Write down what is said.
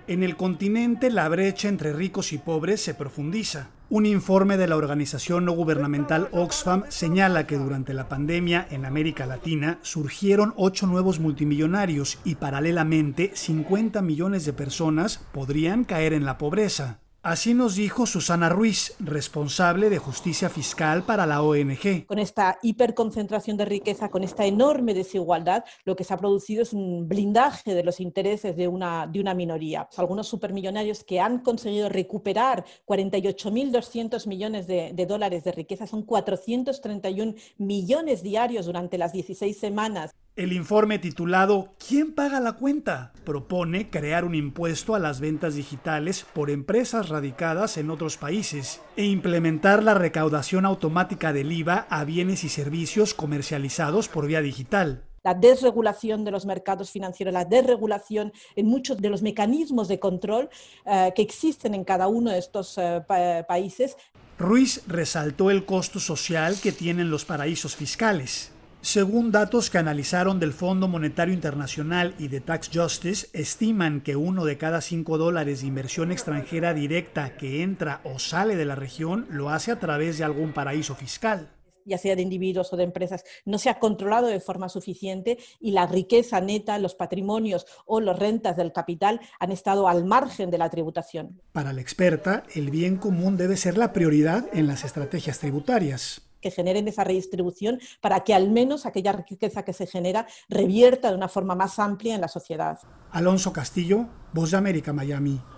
En el continente, la brecha entre ricos y pobres se profundiza. Un informe de la organización no gubernamental Oxfam señala que durante la pandemia en América Latina surgieron 8 nuevos multimillonarios y paralelamente 50 millones de personas podrían caer en la pobreza. Así nos dijo Susana Ruiz, responsable de justicia fiscal para la ONG. Con esta hiperconcentración de riqueza, con esta enorme desigualdad, lo que se ha producido es un blindaje de los intereses de una minoría. Algunos supermillonarios que han conseguido recuperar 48.200 millones de dólares de riqueza, son 431 millones diarios durante las 16 semanas. El informe titulado ¿Quién paga la cuenta? Propone crear un impuesto a las ventas digitales por empresas radicadas en otros países e implementar la recaudación automática del IVA a bienes y servicios comercializados por vía digital. La desregulación de los mercados financieros, la desregulación en muchos de los mecanismos de control que existen en cada uno de estos países. Ruiz resaltó el costo social que tienen los paraísos fiscales. Según datos que analizaron del Fondo Monetario Internacional y de Tax Justice, estiman que 1 de cada 5 dólares de inversión extranjera directa que entra o sale de la región lo hace a través de algún paraíso fiscal. Ya sea de individuos o de empresas, no se ha controlado de forma suficiente y la riqueza neta, los patrimonios o las rentas del capital han estado al margen de la tributación. Para la experta, el bien común debe ser la prioridad en las estrategias tributarias. Que generen esa redistribución para que al menos aquella riqueza que se genera revierta de una forma más amplia en la sociedad. Alonso Castillo, Voz de América, Miami.